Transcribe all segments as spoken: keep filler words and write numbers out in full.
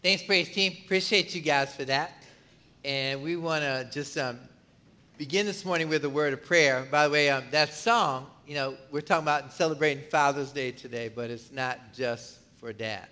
Thanks, praise team. Appreciate you guys for that. And we want to just um, begin this morning with a word of prayer. By the way, um, that song, you know, we're talking about celebrating Father's Day today, but it's not just for dads.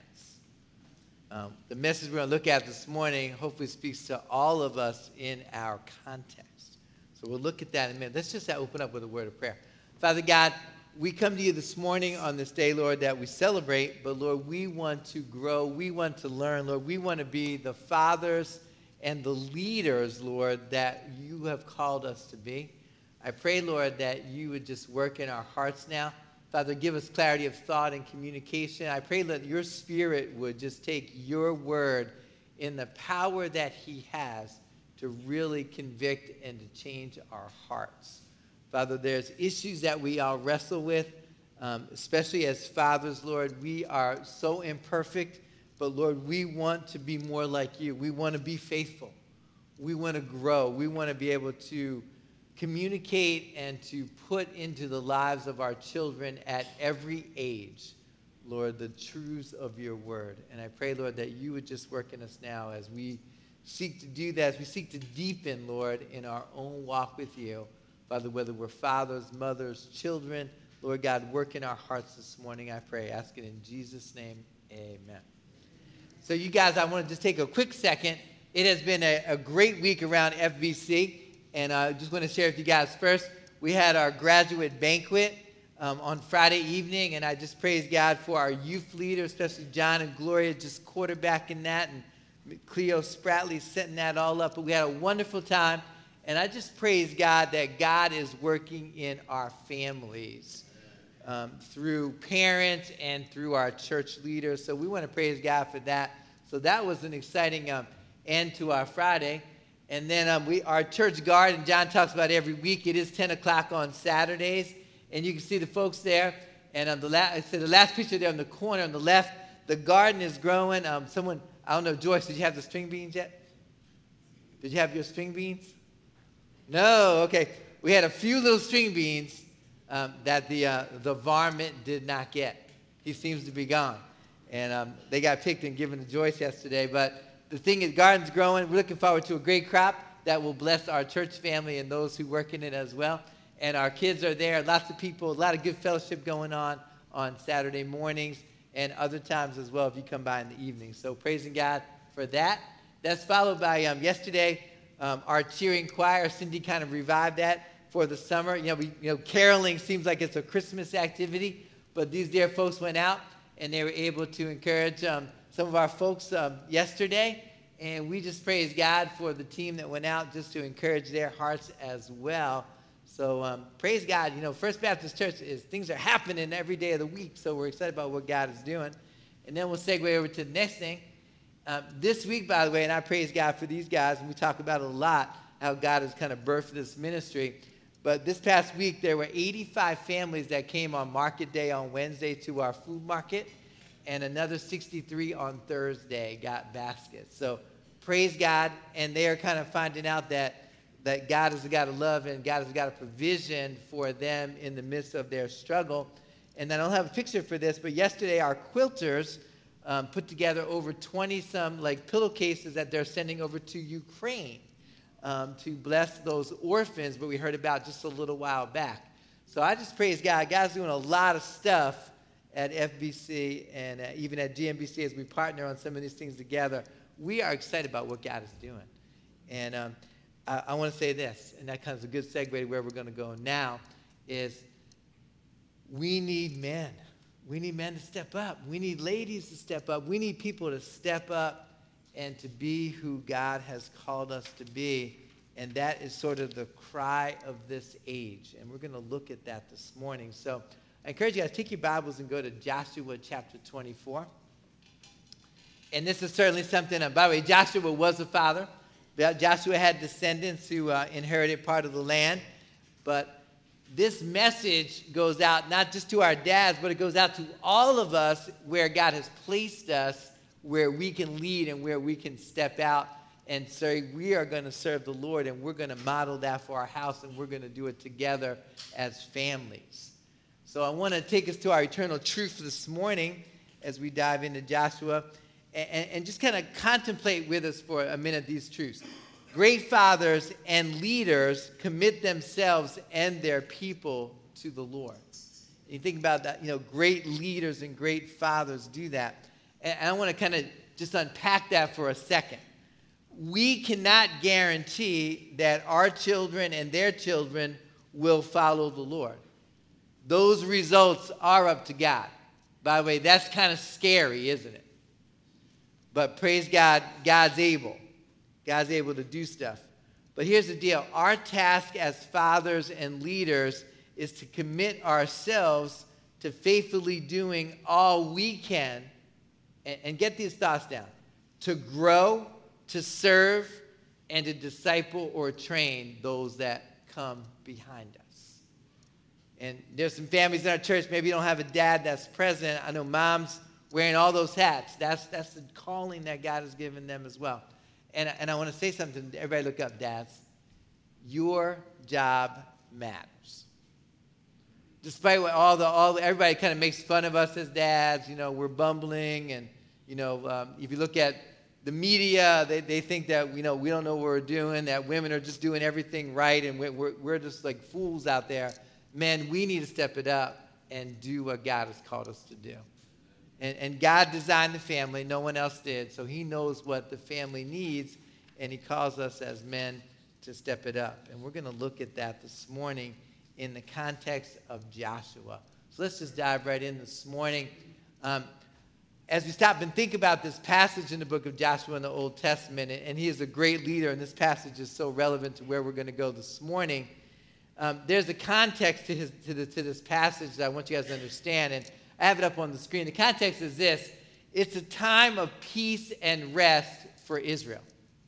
Um, the message we're going to look at this morning hopefully speaks to all of us in our context. So we'll look at that in a minute. Let's just open up with a word of prayer. Father God, we come to you this morning on this day, Lord, that we celebrate, but Lord, we want to grow, we want to learn, Lord, we want to be the fathers and the leaders, Lord, that you have called us to be. I pray, Lord, that you would just work in our hearts now. Father, give us clarity of thought and communication. I pray that your Spirit would just take your word in the power that he has to really convict and to change our hearts. Father, there's issues that we all wrestle with, um, especially as fathers, Lord. We are so imperfect, but Lord, we want to be more like you. We want to be faithful. We want to grow. We want to be able to communicate and to put into the lives of our children at every age, Lord, the truths of your word. And I pray, Lord, that you would just work in us now as we seek to do that, as we seek to deepen, Lord, in our own walk with you. Father, whether we're fathers, mothers, children, Lord God, work in our hearts this morning, I pray. Ask it in Jesus' name, amen. So you guys, I want to just take a quick second. It has been a, a great week around F B C, and I just want to share with you guys first. We had our graduate banquet um, on Friday evening, and I just praise God for our youth leaders, especially John and Gloria, just quarterbacking that, and Cleo Spratley setting that all up. But we had a wonderful time. And I just praise God that God is working in our families um, through parents and through our church leaders. So we want to praise God for that. So that was an exciting um, end to our Friday. And then um, we, our church garden, John talks about every week. It is ten o'clock on Saturdays. And you can see the folks there. And on the, la- I said the last picture there in the corner on the left, the garden is growing. Um, someone, I don't know, Joyce, did you have the string beans yet? Did you have your string beans? No, okay. We had a few little string beans um, that the uh, the varmint did not get. He seems to be gone. And um, they got picked and given to Joyce yesterday. But the thing is, garden's growing. We're looking forward to a great crop that will bless our church family and those who work in it as well. And our kids are there. Lots of people, a lot of good fellowship going on on Saturday mornings and other times as well if you come by in the evening. So praising God for that. That's followed by um, yesterday, Um, our cheering choir. Cindy kind of revived that for the summer. You know, we, you know, caroling seems like it's a Christmas activity, but these dear folks went out and they were able to encourage um, some of our folks um, yesterday, and we just praise God for the team that went out just to encourage their hearts as well. So um, praise God. You know, First Baptist Church is things are happening every day of the week, so we're excited about what God is doing. And then we'll segue over to the next thing. Uh, this week, by the way, and I praise God for these guys, and we talk about it a lot, how God has kind of birthed this ministry. But this past week, there were eighty-five families that came on Market Day on Wednesday to our food market, and another sixty-three on Thursday got baskets. So praise God, and they are kind of finding out that, that God is a God of love, and God has got a provision for them in the midst of their struggle. And I don't have a picture for this, but yesterday our quilters Um, put together over twenty-some like pillowcases that they're sending over to Ukraine um, to bless those orphans, but we heard about just a little while back. So I just praise God. God's doing a lot of stuff at F B C and uh, even at G M B C as we partner on some of these things together. We are excited about what God is doing. And um, I, I want to say this, and that kind of is a good segue to where we're going to go now, is we need men. We need men to step up. We need ladies to step up. We need people to step up and to be who God has called us to be. And that is sort of the cry of this age. And we're going to look at that this morning. So I encourage you guys, take your Bibles and go to Joshua chapter twenty-four. And this is certainly something, uh, by the way, Joshua was a father. Joshua had descendants who uh, inherited part of the land. But this message goes out not just to our dads, but it goes out to all of us where God has placed us, where we can lead and where we can step out and say we are going to serve the Lord, and we're going to model that for our house, and we're going to do it together as families. So I want to take us to our eternal truth this morning as we dive into Joshua. and, and just kind of contemplate with us for a minute these truths. Great fathers and leaders commit themselves and their people to the Lord. You think about that, you know, great leaders and great fathers do that. And I want to kind of just unpack that for a second. We cannot guarantee that our children and their children will follow the Lord. Those results are up to God. By the way, that's kind of scary, isn't it? But praise God, God's able. God's able to do stuff. But here's the deal. Our task as fathers and leaders is to commit ourselves to faithfully doing all we can, and, and get these thoughts down, to grow, to serve, and to disciple or train those that come behind us. And there's some families in our church, maybe you don't have a dad that's present. I know moms wearing all those hats. That's, that's the calling that God has given them as well. And, and I want to say something. Everybody look up, dads. Your job matters. Despite what all the, all the, everybody kind of makes fun of us as dads, you know, we're bumbling. And, you know, um, if you look at the media, they, they think that, you know, we don't know what we're doing, that women are just doing everything right, and we're, we're, we're just like fools out there. Men, we need to step it up and do what God has called us to do. And, and God designed the family. No one else did. So he knows what the family needs, and he calls us as men to step it up. And we're going to look at that this morning in the context of Joshua. So let's just dive right in this morning. Um, as we stop and think about this passage in the book of Joshua in the Old Testament, and he is a great leader, and this passage is so relevant to where we're going to go this morning, um, there's a context to, his, to, the, to this passage that I want you guys to understand. And I have it up on the screen. The context is this. It's a time of peace and rest for Israel.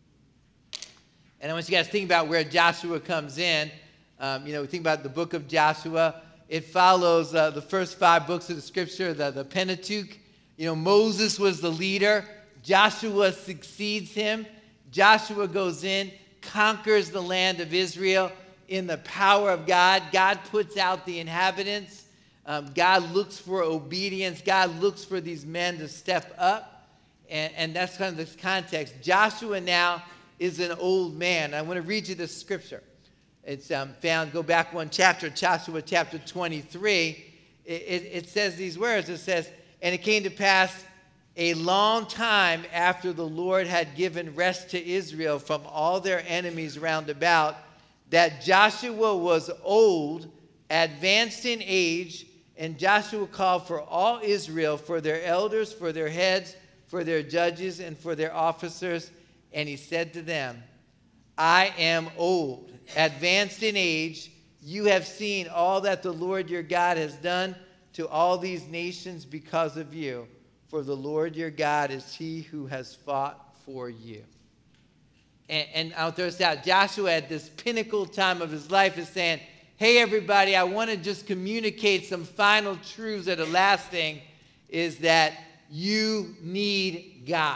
And I want you guys to think about where Joshua comes in. Um, you know, think about the book of Joshua. It follows uh, the first five books of the scripture, the, the Pentateuch. You know, Moses was the leader. Joshua succeeds him. Joshua goes in, conquers the land of Israel in the power of God. God puts out the inhabitants. Um, God looks for obedience. God looks for these men to step up. And, and that's kind of this context. Joshua now is an old man. I want to read you this scripture. It's um, found, go back one chapter, Joshua chapter twenty-three. It, it, it says these words. It says, and it came to pass a long time after the Lord had given rest to Israel from all their enemies round about, that Joshua was old, advanced in age, and Joshua called for all Israel, for their elders, for their heads, for their judges, and for their officers. And he said to them, I am old, advanced in age. You have seen all that the Lord your God has done to all these nations because of you. For the Lord your God is he who has fought for you. And, and I'll throw this out. Joshua at this pinnacle time of his life is saying, hey, everybody, I want to just communicate some final truths that are lasting, is that you need God.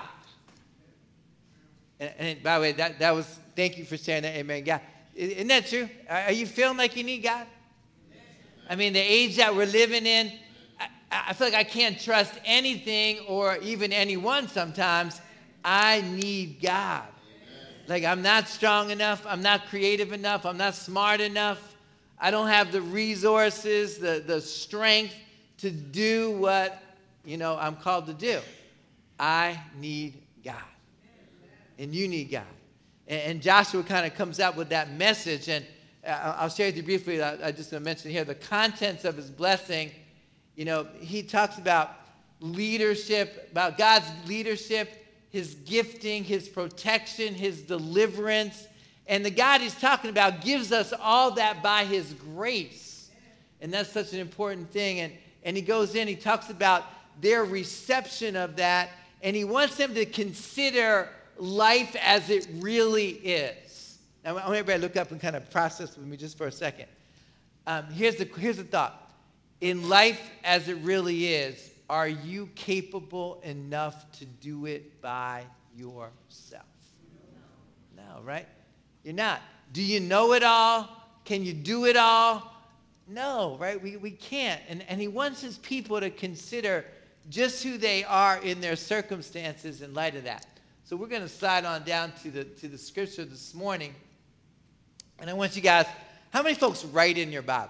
And, and by the way, that, that was, thank you for saying that, amen, God. Isn't that true? Are you feeling like you need God? I mean, the age that we're living in, I, I feel like I can't trust anything or even anyone sometimes. I need God. Like, I'm not strong enough. I'm not creative enough. I'm not smart enough. I don't have the resources, the, the strength to do what, you know, I'm called to do. I need God. And you need God. And, and Joshua kind of comes out with that message. And I'll share with you briefly, I, I just want to mention here, the contents of his blessing. You know, he talks about leadership, about God's leadership, his gifting, his protection, his deliverance. And the God he's talking about gives us all that by his grace. And that's such an important thing. And, and he goes in, he talks about their reception of that, and he wants them to consider life as it really is. Now, I want everybody to look up and kind of process with me just for a second. Um, here's the, here's the thought. In life as it really is, are you capable enough to do it by yourself? No, right? You're not. Do you know it all? Can you do it all? No, right? We, we can't. And, and he wants his people to consider just who they are in their circumstances in light of that. So we're going to slide on down to the to the scripture this morning. And I want you guys, how many folks write in your Bible?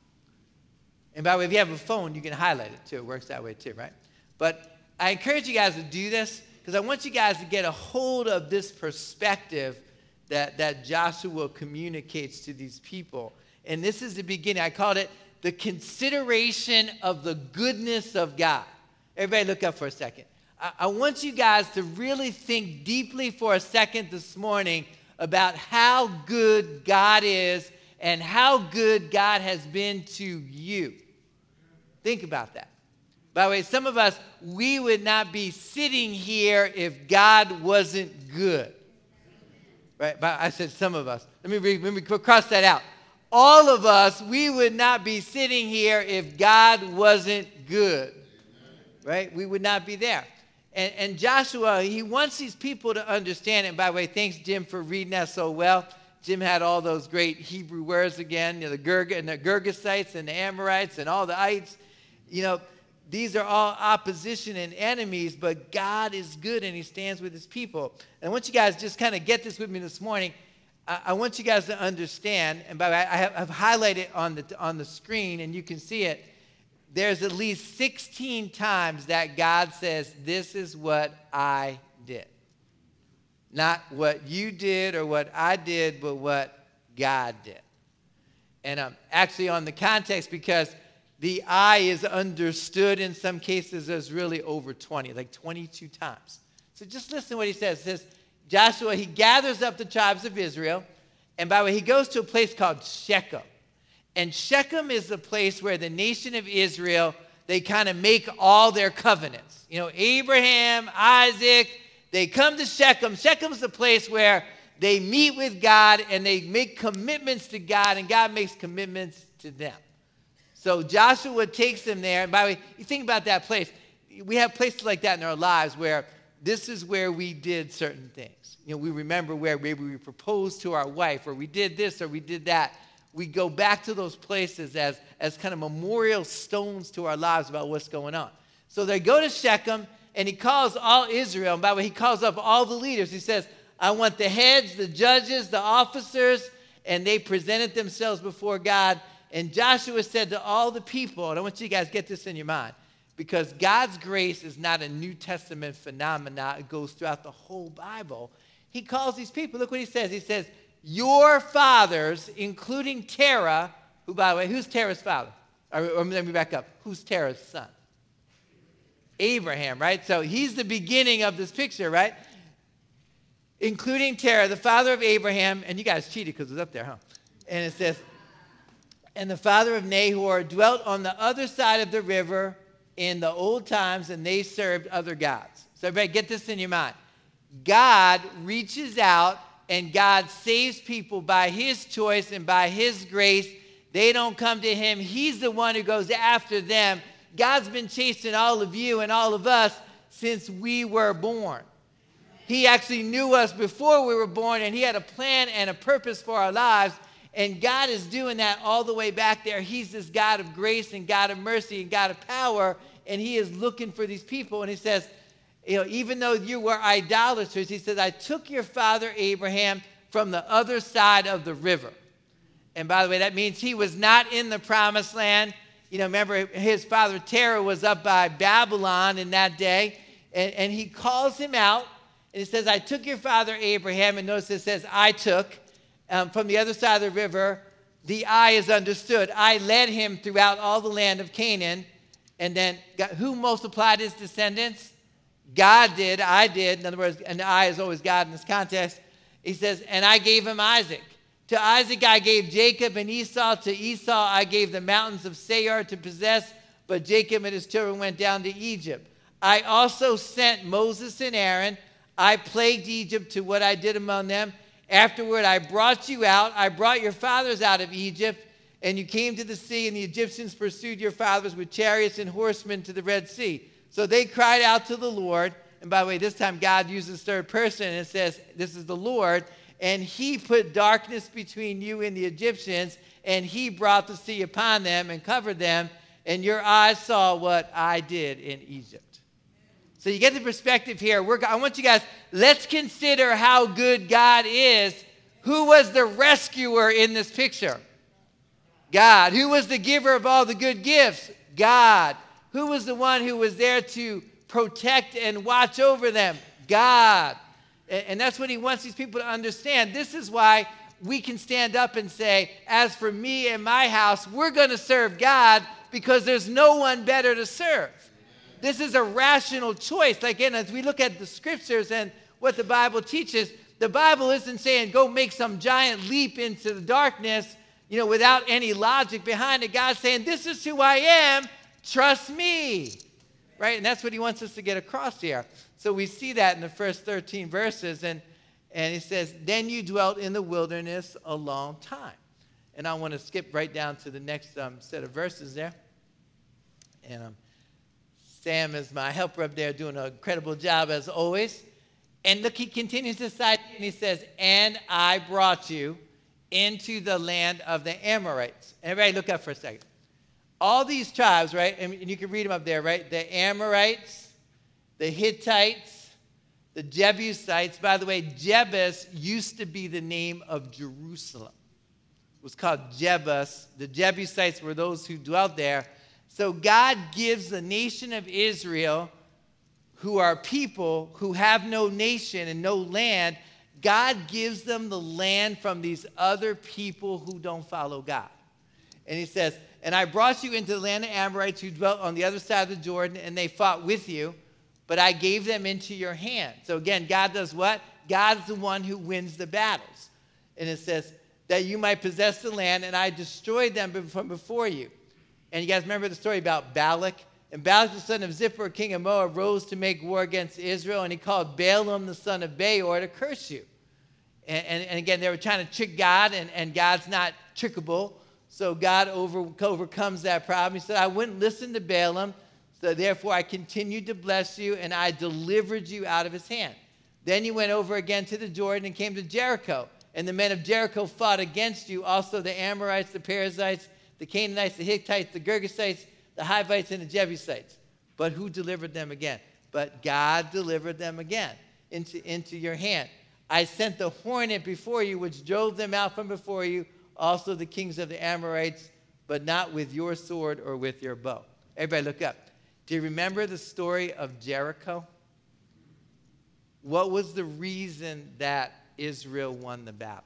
And by the way, if you have a phone, you can highlight it too. It works that way too, right? But I encourage you guys to do this because I want you guys to get a hold of this perspective that, that Joshua communicates to these people. And this is the beginning. I called it the consideration of the goodness of God. Everybody look up for a second. I, I want you guys to really think deeply for a second this morning about how good God is and how good God has been to you. Think about that. By the way, some of us, we would not be sitting here if God wasn't good. Right? But I said some of us. Let me, read, let me cross that out. All of us, we would not be sitting here if God wasn't good. Right? We would not be there. And, and Joshua, he wants these people to understand. And by the way, thanks, Jim, for reading that so well. Jim had all those great Hebrew words again, you know, the Gerg- and the Girgasites and the Amorites and all the ites. You know, these are all opposition and enemies, but God is good and he stands with his people. And I want you guys just kind of get this with me this morning. I, I want you guys to understand, and by the way, I have I've highlighted on the, on the screen, and you can see it. There's at least sixteen times that God says, this is what I did. Not what you did or what I did, but what God did. And um, actually on the context, because the I is understood in some cases as really over twenty, like twenty-two times. So just listen to what he says. It says, Joshua, he gathers up the tribes of Israel. And by the way, he goes to a place called Shechem. And Shechem is the place where the nation of Israel, they kind of make all their covenants. You know, Abraham, Isaac, they come to Shechem. Shechem's the place where they meet with God and they make commitments to God, and God makes commitments to them. So Joshua takes them there. And by the way, you think about that place. We have places like that in our lives where this is where we did certain things. You know, we remember where maybe we proposed to our wife, or we did this, or we did that. We go back to those places as, as kind of memorial stones to our lives about what's going on. So they go to Shechem, and he calls all Israel. And by the way, he calls up all the leaders. He says, I want the heads, the judges, the officers, and they presented themselves before God. And Joshua said to all the people, and I want you guys to get this in your mind, because God's grace is not a New Testament phenomenon. It goes throughout the whole Bible. He calls these people. Look what he says. He says, your fathers, including Terah, who, by the way, who's Terah's father? Or, or let me back up. Who's Terah's son? Abraham, right? So he's the beginning of this picture, right? Including Terah, the father of Abraham. And you guys cheated because it was up there, huh? And it says, and the father of Nahor dwelt on the other side of the river in the old times, and they served other gods. So everybody get this in your mind. God reaches out, and God saves people by his choice and by his grace. They don't come to him. He's the one who goes after them. God's been chasing all of you and all of us since we were born. He actually knew us before we were born, and he had a plan and a purpose for our lives. And God is doing that all the way back there. He's this God of grace and God of mercy and God of power. And he is looking for these people. And he says, you know, even though you were idolaters, he says, I took your father Abraham from the other side of the river. And by the way, that means he was not in the promised land. You know, remember his father Terah was up by Babylon in that day. And, and he calls him out. And he says, I took your father Abraham. And notice it says, I took. Um, from the other side of the river, the I is understood. I led him throughout all the land of Canaan. And then God, who multiplied his descendants? God did, I did. In other words, and I is always God in this context. He says, and I gave him Isaac. To Isaac I gave Jacob and Esau. To Esau I gave the mountains of Seir to possess. But Jacob and his children went down to Egypt. I also sent Moses and Aaron. I plagued Egypt to what I did among them. Afterward, I brought you out. I brought your fathers out of Egypt, and you came to the sea, and the Egyptians pursued your fathers with chariots and horsemen to the Red Sea. So they cried out to the Lord. And by the way, this time God uses third person, and it says, this is the Lord. And he put darkness between you and the Egyptians, and he brought the sea upon them and covered them. And your eyes saw what I did in Egypt. So you get the perspective here. We're, I want you guys, let's consider how good God is. Who was the rescuer in this picture? God. Who was the giver of all the good gifts? God. Who was the one who was there to protect and watch over them? God. And, and that's what he wants these people to understand. This is why we can stand up and say, as for me and my house, we're going to serve God because there's no one better to serve. This is a rational choice. Like, again, as we look at the scriptures and what the Bible teaches, the Bible isn't saying go make some giant leap into the darkness, you know, without any logic behind it. God's saying, this is who I am. Trust me. Right? And that's what he wants us to get across here. So we see that in the first thirteen verses. And, and he says, then you dwelt in the wilderness a long time. And I want to skip right down to the next um, set of verses there. And um, Sam is my helper up there doing an incredible job as always. And look, he continues to cite and he says, and I brought you into the land of the Amorites. Everybody look up for a second. All these tribes, right, and you can read them up there, right? The Amorites, the Hittites, the Jebusites. By the way, Jebus used to be the name of Jerusalem. It was called Jebus. The Jebusites were those who dwelt there. So God gives the nation of Israel, who are people who have no nation and no land, God gives them the land from these other people who don't follow God. And he says, and I brought you into the land of Amorites who dwelt on the other side of the Jordan, and they fought with you, but I gave them into your hand. So again, God does what? God's the one who wins the battles. And it says, that you might possess the land, and I destroyed them from before you. And you guys remember the story about Balak? And Balak, the son of Zippor, king of Moab, rose to make war against Israel, and he called Balaam, the son of Beor, to curse you. And, and, and again, they were trying to trick God, and, and God's not trickable. So God over, overcomes that problem. He said, I wouldn't listen to Balaam, so therefore I continued to bless you, and I delivered you out of his hand. Then you went over again to the Jordan and came to Jericho. And the men of Jericho fought against you, also the Amorites, the Perizzites, the Canaanites, the Hittites, the Girgashites, the Hivites, and the Jebusites. But who delivered them again? But God delivered them again into, into your hand. I sent the hornet before you, which drove them out from before you, also the kings of the Amorites, but not with your sword or with your bow. Everybody look up. Do you remember the story of Jericho? What was the reason that Israel won the battle?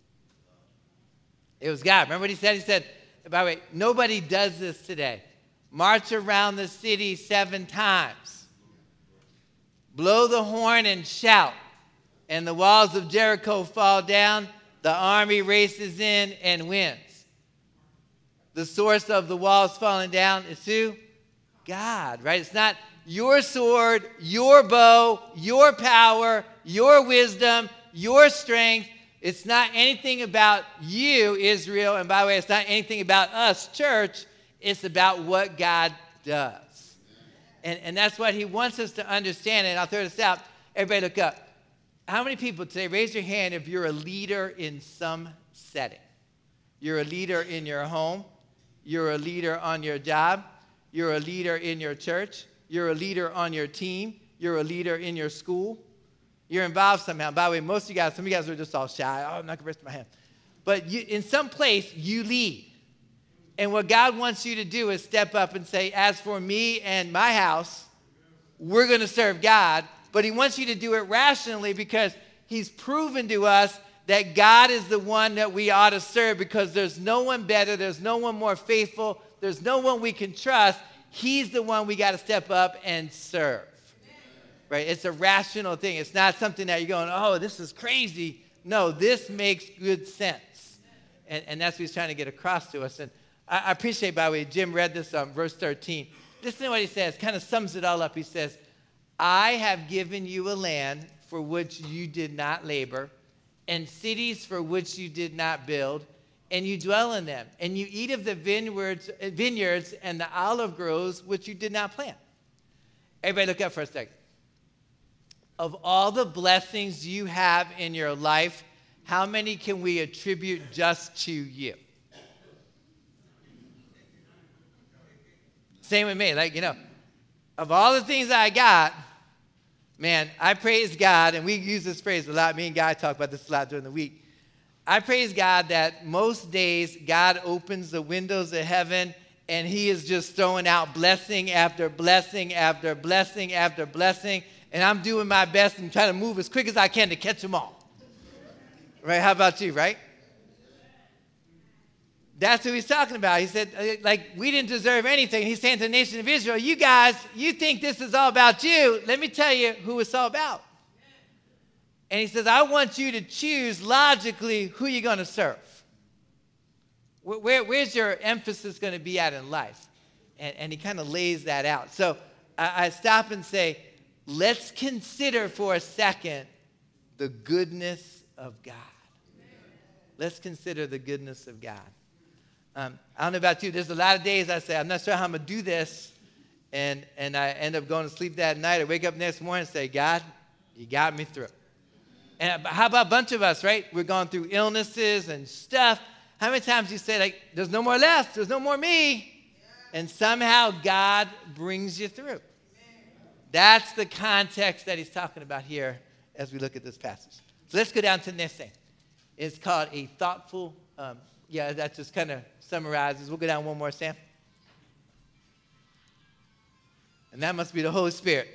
It was God. Remember what he said? He said, by the way, nobody does this today. March around the city seven times. Blow the horn and shout. And the walls of Jericho fall down. The army races in and wins. The source of the walls falling down is who? God, right? It's not your sword, your bow, your power, your wisdom, your strength. It's not anything about you, Israel. And by the way, it's not anything about us, church. It's about what God does. And, and that's what he wants us to understand. And I'll throw this out. Everybody look up. How many people today, raise your hand if you're a leader in some setting. You're a leader in your home. You're a leader on your job. You're a leader in your church. You're a leader on your team. You're a leader in your school. You're involved somehow. By the way, most of you guys, some of you guys are just all shy. Oh, I'm not going to raise my hand. But you, in some place, you lead. And what God wants you to do is step up and say, as for me and my house, we're going to serve God. But he wants you to do it rationally because he's proven to us that God is the one that we ought to serve because there's no one better. There's no one more faithful. There's no one we can trust. He's the one we got to step up and serve. Right? It's a rational thing. It's not something that you're going, oh, this is crazy. No, this makes good sense. And, and that's what he's trying to get across to us. And I, I appreciate, by the way, Jim read this on um, verse thirteen. Listen to what he says. Kind of sums it all up. He says, I have given you a land for which you did not labor, and cities for which you did not build, and you dwell in them. And you eat of the vineyards, vineyards and the olive groves which you did not plant. Everybody look up for a second. Of all the blessings you have in your life, how many can we attribute just to you? Same with me. Like, you know, of all the things I got, Man, I praise God, and we use this phrase a lot. Me and Guy talk about this a lot during the week. I praise God that most days God opens the windows of heaven and he is just throwing out blessing after blessing after blessing after blessing. And I'm doing my best and trying to move as quick as I can to catch them all. Right? How about you, right? That's what he's talking about. He said, like, we didn't deserve anything. He's saying to the nation of Israel, you guys, you think this is all about you. Let me tell you who it's all about. And he says, I want you to choose logically who you're going to serve. Where, where, where's your emphasis going to be at in life? And, and he kind of lays that out. So I, I stop and say, let's consider for a second the goodness of God. Let's consider the goodness of God. Um, I don't know about you. There's a lot of days I say, I'm not sure how I'm going to do this. And, and I end up going to sleep that night. I wake up next morning and say, God, you got me through. And how about a bunch of us, right? We're going through illnesses and stuff. How many times you say, like, there's no more left, there's no more me, and somehow God brings you through. That's the context that he's talking about here as we look at this passage. So let's go down to the next thing. It's called a thoughtful, um, yeah, that just kind of summarizes. We'll go down one more, Sam. And that must be the Holy Spirit.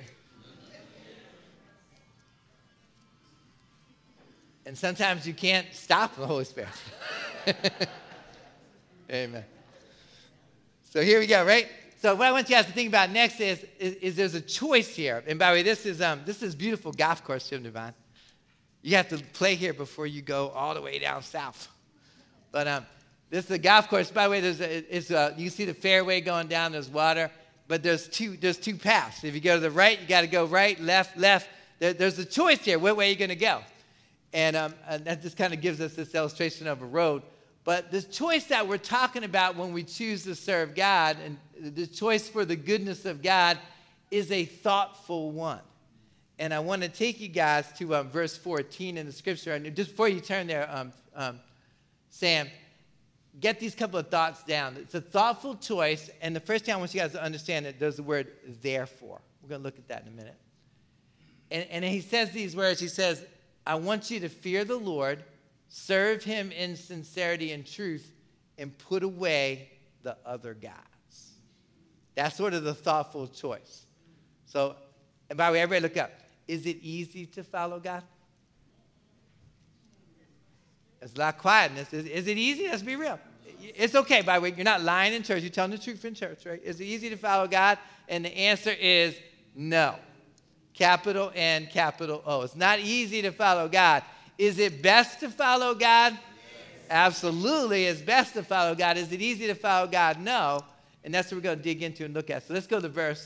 And sometimes you can't stop the Holy Spirit. Amen. So here we go, right? So what I want you guys to think about next is, is, is there's a choice here. And by the way, this is um this is beautiful golf course, Jim Devine. You have to play here before you go all the way down south. But um, this is a golf course. By the way, there's a, it's a, you see the fairway going down. There's water, but there's two there's two paths. If you go to the right, you got to go right, left, left. There, there's a choice here. What way are you going to go? And, um, and that just kind of gives us this illustration of a road. But the choice that we're talking about when we choose to serve God, and the choice for the goodness of God, is a thoughtful one. And I want to take you guys to um, verse fourteen in the scripture. And just before you turn there, um, um, Sam, get these couple of thoughts down. It's a thoughtful choice. And the first thing I want you guys to understand that there's the word therefore. We're going to look at that in a minute. And, and he says these words. He says, I want you to fear the Lord, serve him in sincerity and truth, and put away the other gods. That's sort of the thoughtful choice. So, and by the way, everybody look up. Is it easy to follow God? It's a lot of quietness. Is, is it easy? Let's be real. It's okay, by the way. You're not lying in church. You're telling the truth in church, right? Is it easy to follow God? And the answer is no. Capital N, capital O. It's not easy to follow God. Is it best to follow God? Yes. Absolutely, it's best to follow God. Is it easy to follow God? No. And that's what we're going to dig into and look at. So let's go to the verse.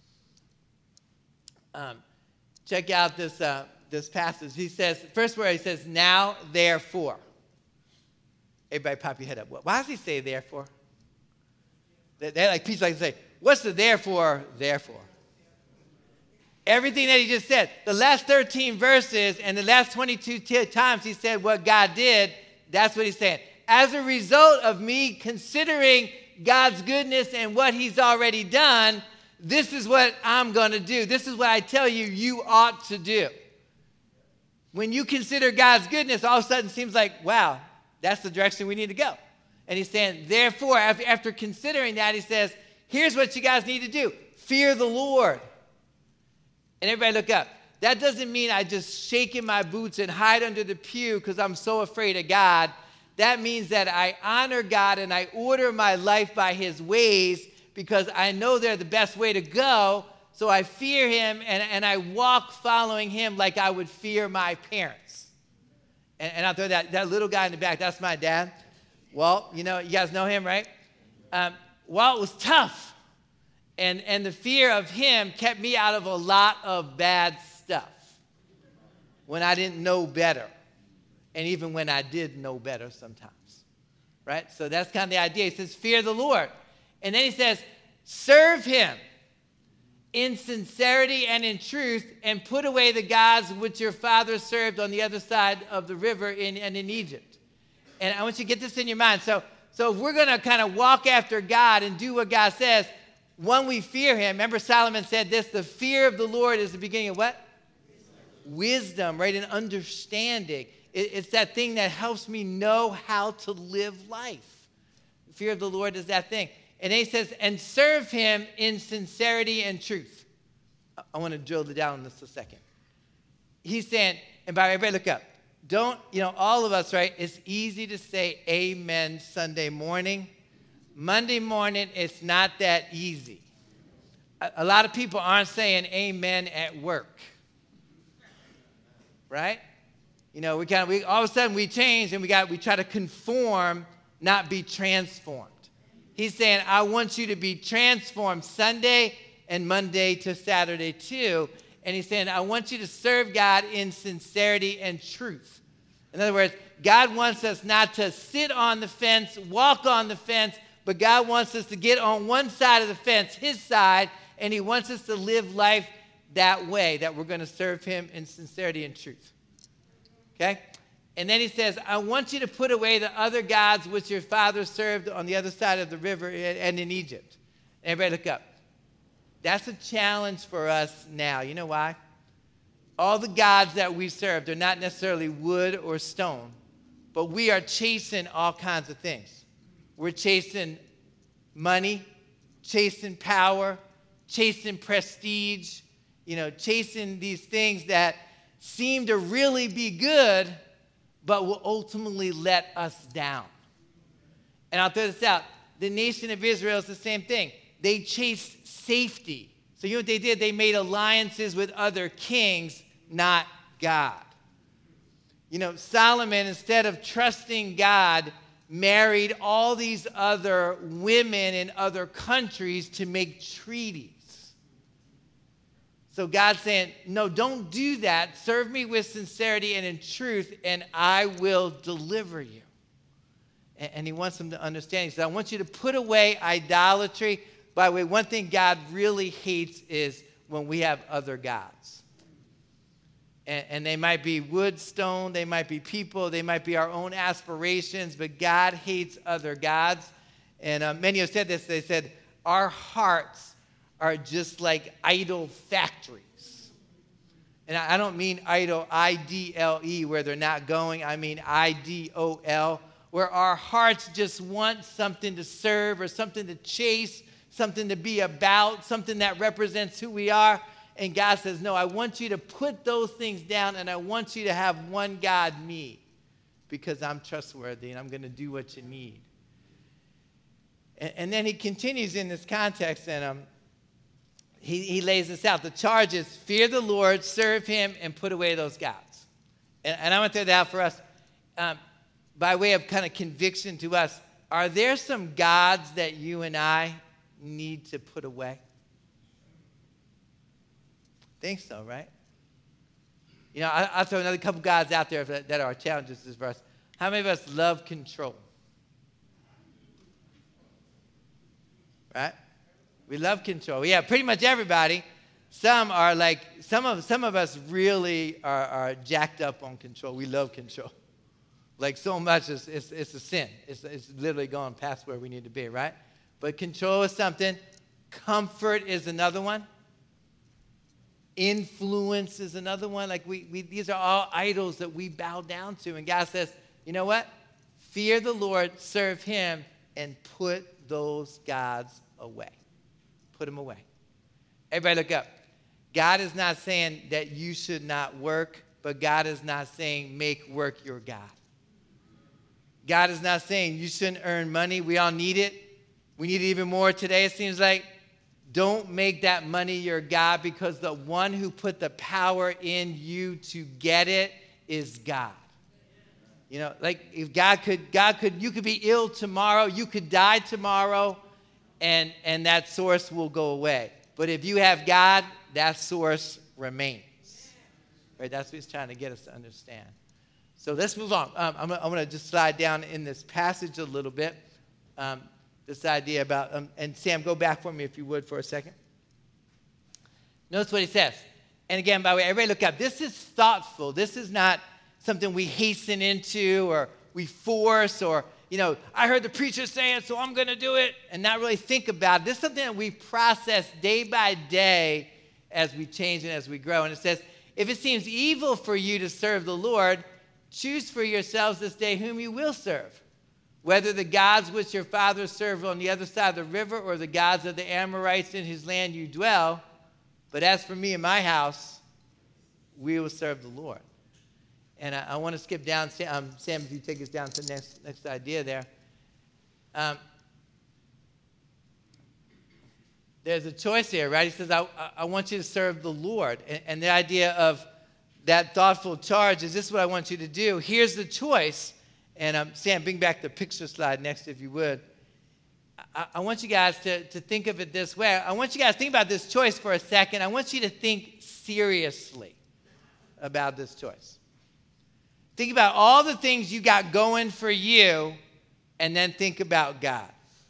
Um, check out this, uh, this passage. He says, first word, he says, now, therefore. Everybody pop your head up. Why does he say therefore? They, they like people like to say, what's the therefore, therefore? Everything that he just said, the last thirteen verses and the last twenty-two t- times he said what God did, that's what he's saying. As a result of me considering God's goodness and what he's already done, this is what I'm going to do. This is what I tell you you ought to do. When you consider God's goodness, all of a sudden it seems like, wow, that's the direction we need to go. And he's saying, therefore, after, after considering that, he says, here's what you guys need to do. Fear the Lord. And everybody look up. That doesn't mean I just shake in my boots and hide under the pew because I'm so afraid of God. That means that I honor God and I order my life by his ways because I know they're the best way to go. So I fear him and, and I walk following him like I would fear my parents. And, and I'll throw that, that little guy in the back. That's my dad. Walt, you know, you guys know him, right? Um, Walt was tough. And, and the fear of him kept me out of a lot of bad stuff when I didn't know better. And even when I did know better sometimes. Right? So that's kind of the idea. He says, fear the Lord. And then he says, serve him in sincerity and in truth and put away the gods which your fathers served on the other side of the river in, and in Egypt. And I want you to get this in your mind. So, so if we're going to kind of walk after God and do what God says, one, we fear him. Remember Solomon said this, the fear of the Lord is the beginning of what? wisdom, right, and understanding. It, it's that thing that helps me know how to live life. Fear of the Lord is that thing. And then he says, and serve him in sincerity and truth. I, I want to drill down on this a second. He's saying, and by everybody look up, don't, you know, all of us, right, it's easy to say amen Sunday morning. Monday morning, it's not that easy. A, a lot of people aren't saying amen at work. Right? You know, we kind of, we, all of a sudden we change and we got, we try to conform, not be transformed. He's saying, I want you to be transformed Sunday and Monday to Saturday too. And he's saying, I want you to serve God in sincerity and truth. In other words, God wants us not to sit on the fence, walk on the fence, but God wants us to get on one side of the fence, his side, and he wants us to live life that way, that we're going to serve him in sincerity and truth. Okay? And then he says, I want you to put away the other gods which your fathers served on the other side of the river and in Egypt. Everybody look up. That's a challenge for us now. You know why? All the gods that we serve, they're not necessarily wood or stone, but we are chasing all kinds of things. We're chasing money, chasing power, chasing prestige, you know, chasing these things that seem to really be good, but will ultimately let us down. And I'll throw this out. The nation of Israel is the same thing. They chased safety. So you know what they did? They made alliances with other kings, not God. You know, Solomon, instead of trusting God, married all these other women in other countries to make treaties. So God's saying, no, don't do that. Serve me with sincerity and in truth, and I will deliver you. And, and he wants them to understand. He said, I want you to put away idolatry. By the way, one thing God really hates is when we have other gods. And, and they might be wood, stone, they might be people, they might be our own aspirations, but God hates other gods. And uh, many have said this. They said, our hearts are just like idol factories. And I don't mean idol, I D L E, where they're not going. I mean I D O L, where our hearts just want something to serve or something to chase, something to be about, something that represents who we are. And God says, no, I want you to put those things down, and I want you to have one God, me, because I'm trustworthy and I'm going to do what you need. And, and then he continues in this context, and um, He, he lays this out. The charge is fear the Lord, serve him, and put away those gods. And, and I want to throw that out for us. Um, by way of kind of conviction to us, are there some gods that you and I need to put away? I think so, right? You know, I, I'll throw another couple gods out there that, that are challenges for us. How many of us love control? Right? We love control. Yeah, pretty much everybody. Some are like, some of some of us really are, are jacked up on control. We love control. Like so much, it's, it's, it's a sin. It's, it's literally gone past where we need to be, right? But control is something. Comfort is another one. Influence is another one. Like we, we, these are all idols that we bow down to. And God says, you know what? Fear the Lord, serve him, and put those gods away. Put them away. Everybody look up. God is not saying that you should not work, but God is not saying make work your God. God is not saying you shouldn't earn money. We all need it. We need it even more today, it seems like. Don't make that money your God, because the one who put the power in you to get it is God. You know, like if God could, God could, you could be ill tomorrow, you could die tomorrow, and, and that source will go away. But if you have God, that source remains. Right? That's what he's trying to get us to understand. So let's move on. Um, I'm, I'm going to just slide down in this passage a little bit. Um, this idea about, um, and Sam, go back for me if you would for a second. Notice what he says. And again, by the way, everybody look up. This is thoughtful. This is not something we hasten into or we force or, you know, I heard the preacher say it, so I'm going to do it, and not really think about it. This is something that we process day by day as we change and as we grow. And it says, if it seems evil for you to serve the Lord, choose for yourselves this day whom you will serve, whether the gods which your fathers served on the other side of the river or the gods of the Amorites in whose land you dwell. But as for me and my house, we will serve the Lord. And I, I want to skip down. Um, Sam, if you take us down to the next, next idea there. Um, there's a choice here, right? He says, I, I want you to serve the Lord. And, and the idea of that thoughtful charge is, this is what I want you to do. Here's the choice. And um, Sam, bring back the picture slide next, if you would. I, I want you guys to, to think of it this way. I want you guys to think about this choice for a second. I want you to think seriously about this choice. Think about all the things you got going for you, and then think about God.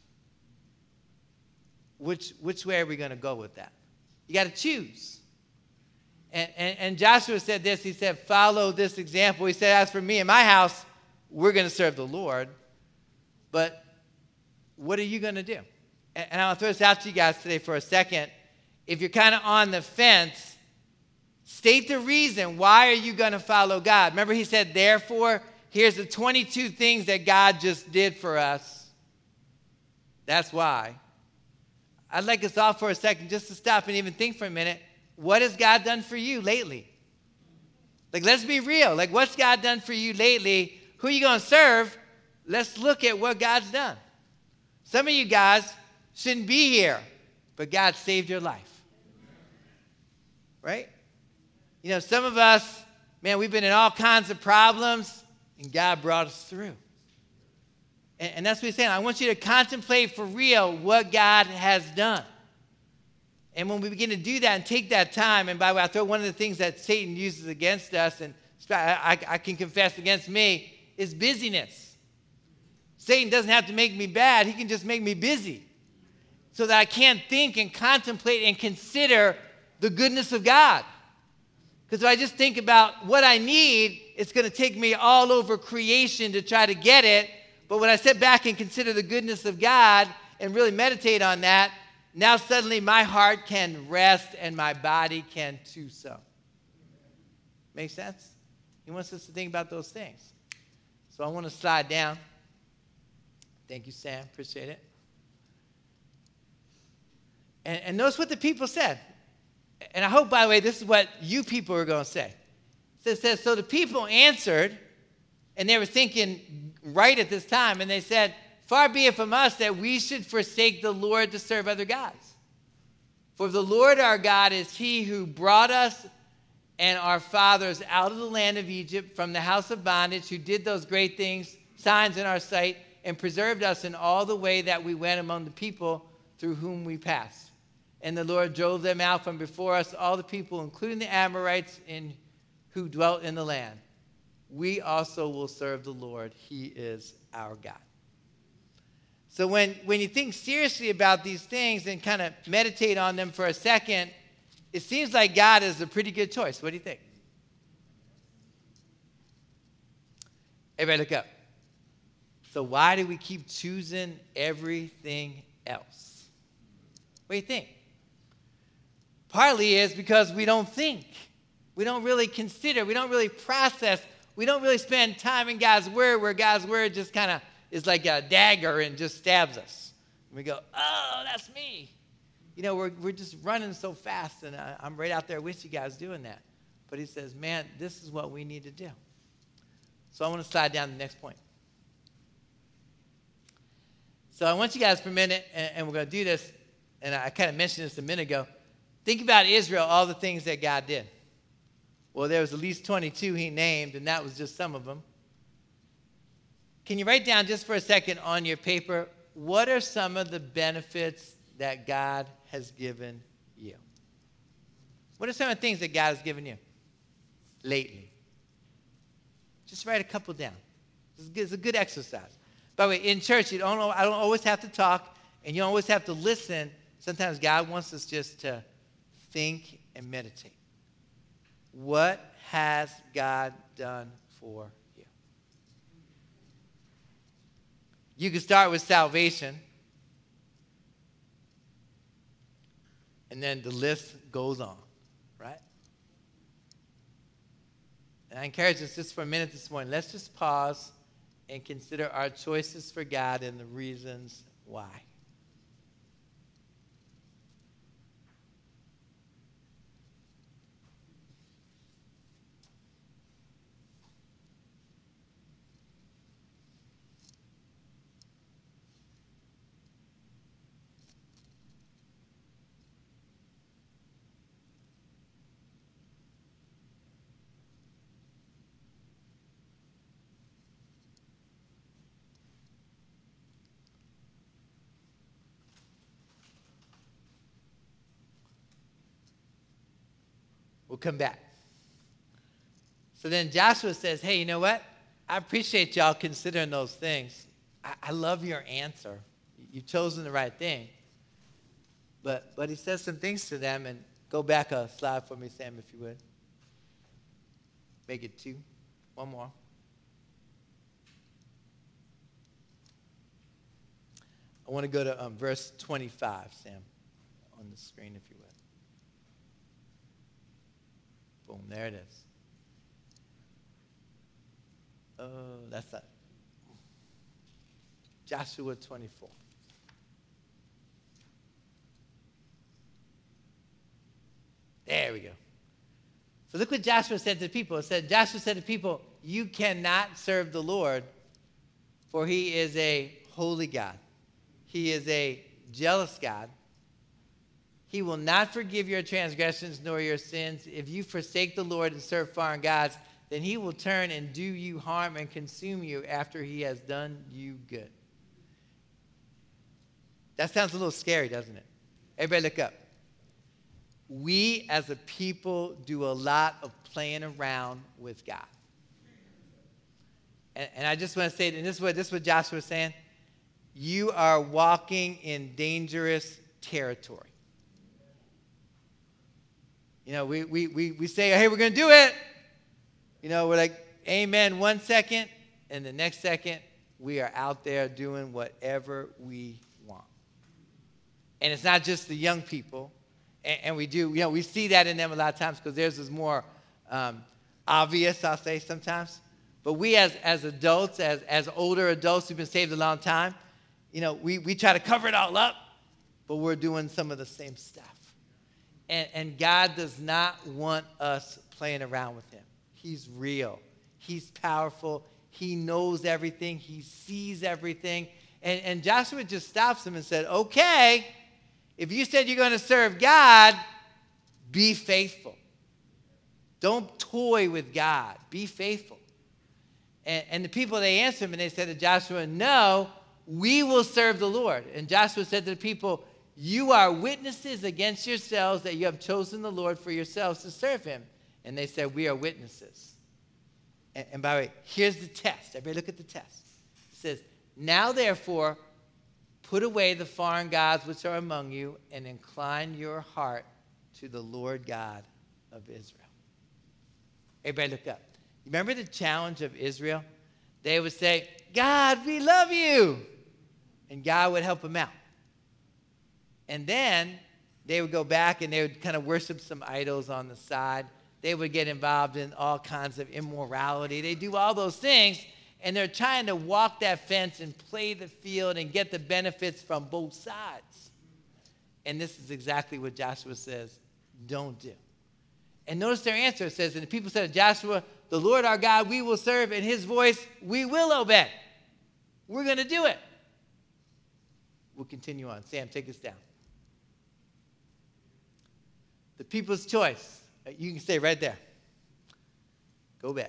Which, which way are we going to go with that? You got to choose. And, and, and Joshua said this. He said, follow this example. He said, as for me and my house, we're going to serve the Lord. But what are you going to do? And, and I'll throw this out to you guys today for a second. If you're kind of on the fence, state the reason. Why are you going to follow God? Remember, he said, therefore, here's the twenty-two things that God just did for us. That's why. I'd like us all for a second just to stop and even think for a minute. What has God done for you lately? Like, let's be real. Like, what's God done for you lately? Who are you going to serve? Let's look at what God's done. Some of you guys shouldn't be here, but God saved your life. Right? You know, some of us, man, we've been in all kinds of problems, and God brought us through. And, and that's what he's saying. I want you to contemplate for real what God has done. And when we begin to do that and take that time, and by the way, I throw one of the things that Satan uses against us, and I, I, I can confess against me, is busyness. Satan doesn't have to make me bad. He can just make me busy so that I can't think and contemplate and consider the goodness of God. Because if I just think about what I need, it's going to take me all over creation to try to get it. But when I sit back and consider the goodness of God and really meditate on that, now suddenly my heart can rest and my body can too so. Make sense? He wants us to think about those things. So I want to slide down. Thank you, Sam. Appreciate it. And, and notice what the people said. And I hope, by the way, this is what you people are going to say. It says, so the people answered, and they were thinking right at this time, and they said, far be it from us that we should forsake the Lord to serve other gods. For the Lord our God is he who brought us and our fathers out of the land of Egypt from the house of bondage, who did those great things, signs in our sight, and preserved us in all the way that we went among the people through whom we passed. And the Lord drove them out from before us, all the people, including the Amorites in, who dwelt in the land. We also will serve the Lord. He is our God. So when, when you think seriously about these things and kind of meditate on them for a second, it seems like God is a pretty good choice. What do you think? Everybody look up. So why do we keep choosing everything else? What do you think? Partly is because we don't think. We don't really consider. We don't really process. We don't really spend time in God's word, where God's word just kind of is like a dagger and just stabs us. And we go, oh, that's me. You know, we're, we're just running so fast, and I, I'm right out there with you guys doing that. But he says, man, this is what we need to do. So I want to slide down to the next point. So I want you guys for a minute, and, and we're going to do this, and I kind of mentioned this a minute ago. Think about Israel, all the things that God did. Well, there was at least twenty-two he named, and that was just some of them. Can you write down just for a second on your paper, what are some of the benefits that God has given you? What are some of the things that God has given you lately? Just write a couple down. It's a good exercise. By the way, in church, you don't, I don't always have to talk, and you don't always have to listen. Sometimes God wants us just to think and meditate. What has God done for you? You can start with salvation, and then the list goes on, right? And I encourage us just for a minute this morning, let's just pause and consider our choices for God and the reasons why. We'll come back. So then Joshua says, hey, you know what? I appreciate y'all considering those things. I, I love your answer. You've chosen the right thing. But, but he says some things to them, and go back a slide for me, Sam, if you would. Make it two. One more. I want to go to um, verse twenty-five, Sam, on the screen, if you would. Boom, there it is. Oh, that's not. Joshua twenty-four. There we go. So look what Joshua said to the people. It said, Joshua said to the people, you cannot serve the Lord, for he is a holy God. He is a jealous God. He will not forgive your transgressions nor your sins. If you forsake the Lord and serve foreign gods, then he will turn and do you harm and consume you after he has done you good. That sounds a little scary, doesn't it? Everybody look up. We as a people do a lot of playing around with God. And, and I just want to say, and this is what, this is what Joshua was saying, you are walking in dangerous territory. You know, we, we, we, we say, hey, we're going to do it. You know, we're like, amen, one second, and the next second, we are out there doing whatever we want. And it's not just the young people. And, and we do, you know, we see that in them a lot of times because theirs is more um, obvious, I'll say sometimes. But we as, as adults, as, as older adults who've been saved a long time, you know, we, we try to cover it all up, but we're doing some of the same stuff. And, and God does not want us playing around with him. He's real. He's powerful. He knows everything. He sees everything. And, and Joshua just stops him and said, okay, if you said you're going to serve God, be faithful. Don't toy with God. Be faithful. And, and the people, they answered him and they said to Joshua, no, we will serve the Lord. And Joshua said to the people, you are witnesses against yourselves that you have chosen the Lord for yourselves to serve him. And they said, we are witnesses. And, and by the way, here's the test. Everybody look at the test. It says, now therefore, put away the foreign gods which are among you and incline your heart to the Lord God of Israel. Everybody look up. Remember the challenge of Israel? They would say, God, we love you. And God would help them out. And then they would go back and they would kind of worship some idols on the side. They would get involved in all kinds of immorality. They do all those things, and they're trying to walk that fence and play the field and get the benefits from both sides. And this is exactly what Joshua says, don't do. And notice their answer. It says, and the people said to Joshua, the Lord our God we will serve, and his voice we will obey. We're going to do it. We'll continue on. Sam, take us down. The people's choice. You can stay right there. Go back.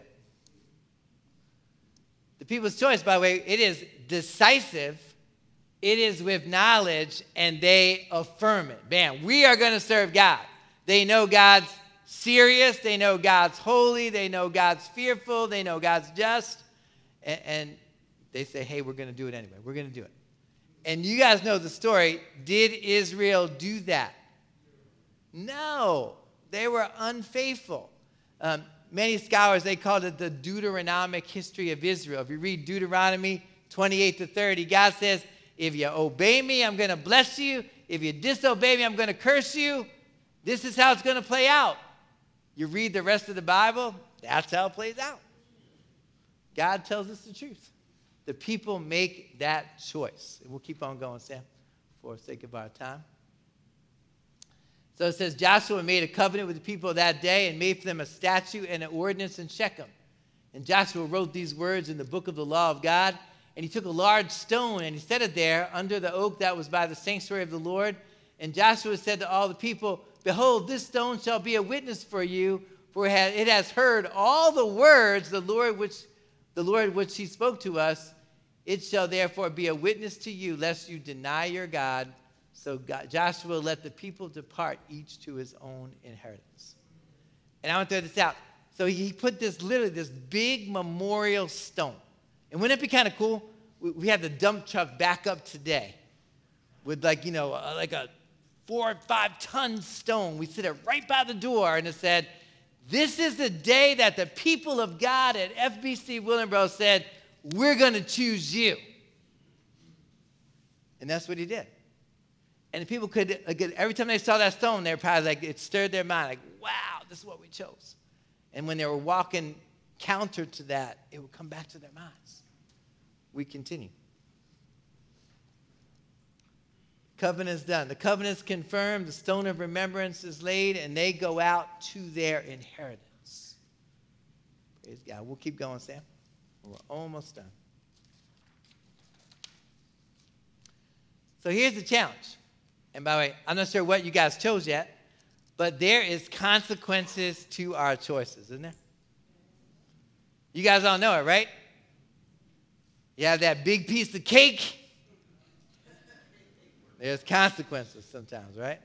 The people's choice, by the way, it is decisive. It is with knowledge, and they affirm it. Bam, we are going to serve God. They know God's serious. They know God's holy. They know God's fearful. They know God's just. And, and they say, hey, we're going to do it anyway. We're going to do it. And you guys know the story. Did Israel do that? No, they were unfaithful. Um, many scholars, they called it the Deuteronomic history of Israel. If you read Deuteronomy twenty-eight to thirty, God says, if you obey me, I'm going to bless you. If you disobey me, I'm going to curse you. This is how it's going to play out. You read the rest of the Bible, That's how it plays out. God tells us the truth. The people make that choice. And we'll keep on going, Sam, for the sake of our time. So it says, Joshua made a covenant with the people that day and made for them a statute and an ordinance in Shechem. And Joshua wrote these words in the book of the law of God. And he took a large stone and he set it there under the oak that was by the sanctuary of the Lord. And Joshua said to all the people, behold, this stone shall be a witness for you, for it has heard all the words the Lord which the Lord which he spoke to us. It shall therefore be a witness to you, lest you deny your God. So God, Joshua let the people depart, each to his own inheritance. And I want to throw this out. So he put this, literally, this big memorial stone. And wouldn't it be kind of cool? We, we had the dump truck back up today with like, you know, uh, like a four or five ton stone. We sit it right by the door, and it said, this is the day that the people of God at F B C Willingboro said, we're going to choose you. And that's what he did. And the people could, again, every time they saw that stone, they were probably like, it stirred their mind, like, wow, this is what we chose. And when they were walking counter to that, it would come back to their minds. We continue. Covenant is done. The covenant is confirmed. The stone of remembrance is laid, and they go out to their inheritance. Praise God. We'll keep going, Sam. We're almost done. So here's the challenge. And by the way, I'm not sure what you guys chose yet, but there is consequences to our choices, isn't there? You guys all know it, right? You have that big piece of cake. There's consequences sometimes, right?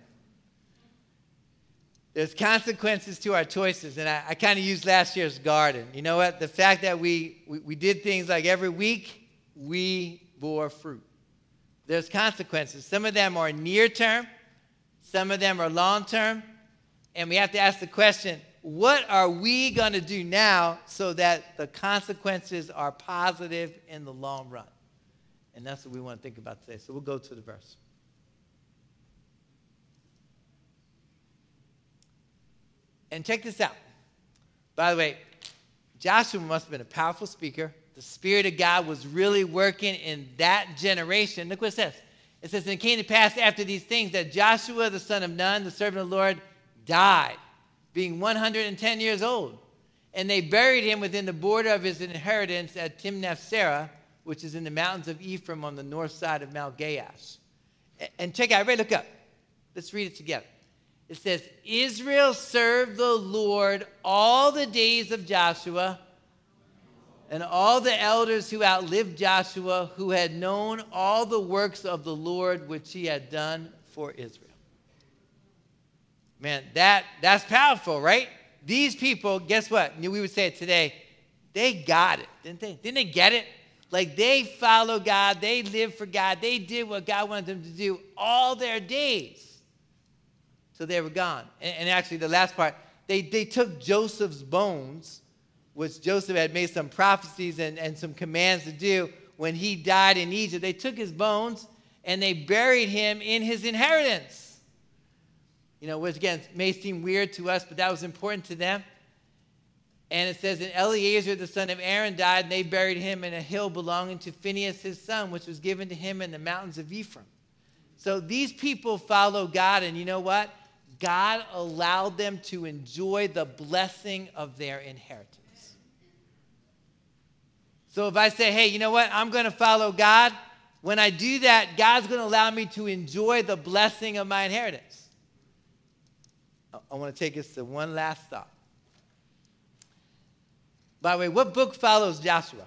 There's consequences to our choices. And I, I kind of used last year's garden. You know what? The fact that we, we, we did things like every week, we bore fruit. There's consequences. Some of them are near term. Some of them are long term. And we have to ask the question, what are we going to do now so that the consequences are positive in the long run? And that's what we want to think about today. So we'll go to the verse. And check this out. By the way, Joshua must have been a powerful speaker. The Spirit of God was really working in that generation. Look what it says. It says, and it came to pass after these things that Joshua, the son of Nun, the servant of the Lord, died, being one hundred ten years old. And they buried him within the border of his inheritance at Timnath-Serah, which is in the mountains of Ephraim on the north side of Mount Gaash. And check out, everybody look up. Let's read it together. It says, Israel served the Lord all the days of Joshua, and all the elders who outlived Joshua, who had known all the works of the Lord which he had done for Israel. Man, that, that's powerful, right? These people, guess what? We would say it today, they got it, didn't they? Didn't they get it? Like they followed God, they lived for God, they did what God wanted them to do all their days. So they were gone. And, and actually, the last part, they, they took Joseph's bones, which Joseph had made some prophecies and, and some commands to do when he died in Egypt. They took his bones and they buried him in his inheritance. You know, which again may seem weird to us, but that was important to them. And it says, and Eleazar, the son of Aaron, died, and they buried him in a hill belonging to Phinehas, his son, which was given to him in the mountains of Ephraim. So these people follow God, and you know what? God allowed them to enjoy the blessing of their inheritance. So if I say, hey, you know what? I'm going to follow God. When I do that, God's going to allow me to enjoy the blessing of my inheritance. I want to take us to one last thought. By the way, what book follows Joshua?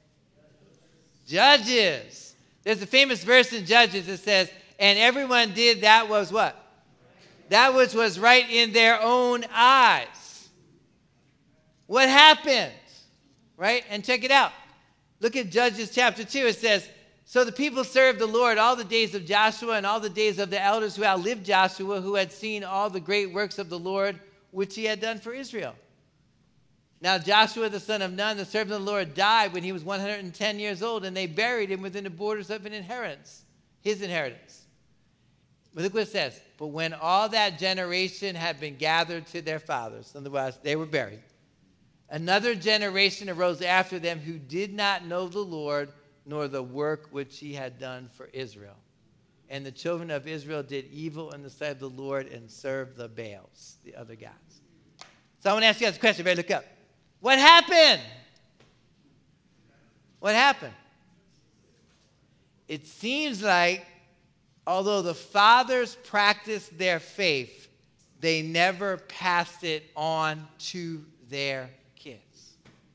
Judges. There's a famous verse in Judges that says, and everyone did that was what? That which was right in their own eyes. What happened? Right? And check it out. Look at Judges chapter two. It says, so the people served the Lord all the days of Joshua and all the days of the elders who outlived Joshua, who had seen all the great works of the Lord, which he had done for Israel. Now Joshua, the son of Nun, the servant of the Lord, died when he was one hundred ten years old, and they buried him within the borders of an inheritance, his inheritance. But look what it says. But when all that generation had been gathered to their fathers, in other words, they were buried, Another generation arose after them who did not know the Lord, nor the work which he had done for Israel. And the children of Israel did evil in the sight of the Lord and served the Baals, the other gods. So I want to ask you guys a question. Everybody look up. What happened? What happened? It seems like, although the fathers practiced their faith, they never passed it on to their kids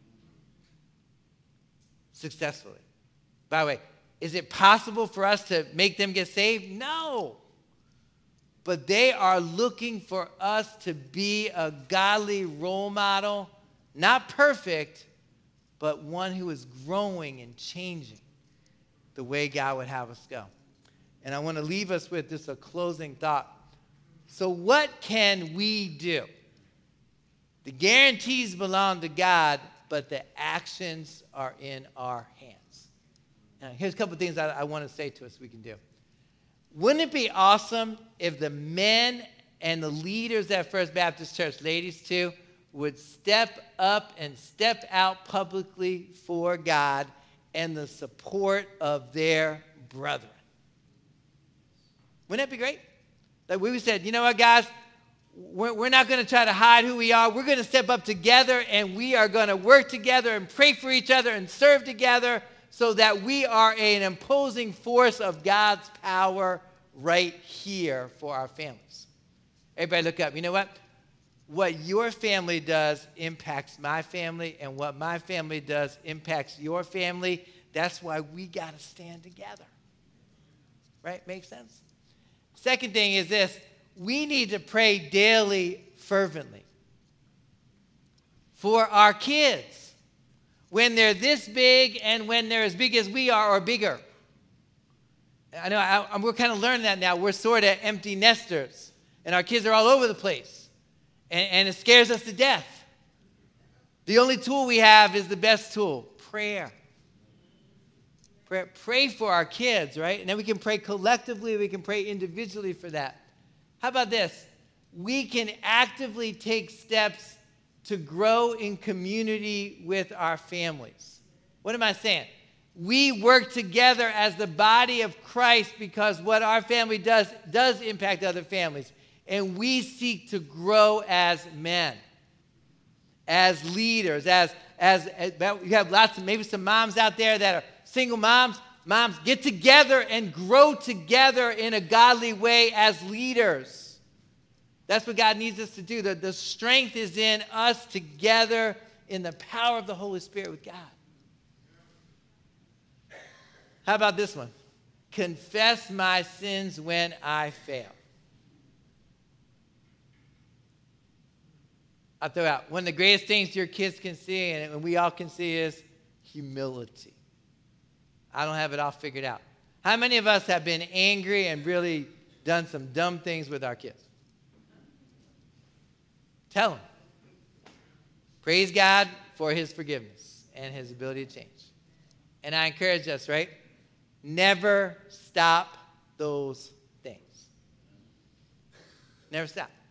successfully. By the way, is it possible for us to make them get saved? No. But they are looking for us to be a godly role model, not perfect, but one who is growing and changing the way God would have us go. And I want to leave us with just a closing thought. So what can we do? The guarantees belong to God, but the actions are in our hands. Now, here's a couple of things I, I want to say to us we can do. Wouldn't it be awesome if the men and the leaders at First Baptist Church, ladies too, would step up and step out publicly for God and the support of their brethren? Wouldn't that be great? That we said, you know what, guys? We're, we're not going to try to hide who we are. We're going to step up together, and we are going to work together and pray for each other and serve together so that we are an imposing force of God's power right here for our families. Everybody look up. You know what? What your family does impacts my family, and what my family does impacts your family. That's why we got to stand together. Right? Makes sense? Second thing is this. We need to pray daily fervently for our kids when they're this big and when they're as big as we are or bigger. I know I, we're kind of learning that now. We're sort of empty nesters, and our kids are all over the place, and, and it scares us to death. The only tool we have is the best tool, prayer. Pray, pray for our kids, right? And then we can pray collectively. We can pray individually for that. How about this? We can actively take steps to grow in community with our families. What am I saying? We work together as the body of Christ because what our family does does impact other families. And we seek to grow as men, as leaders, as, as, as you have lots of, maybe some moms out there that are single moms. Moms, get together and grow together in a godly way as leaders. That's what God needs us to do. The, the strength is in us together in the power of the Holy Spirit with God. How about this one? Confess my sins when I fail. I'll throw out. One of the greatest things your kids can see, and we all can see, is humility. I don't have it all figured out. How many of us have been angry and really done some dumb things with our kids? Tell them. Praise God for his forgiveness and his ability to change. And I encourage us, right? Never stop those things. Never stop.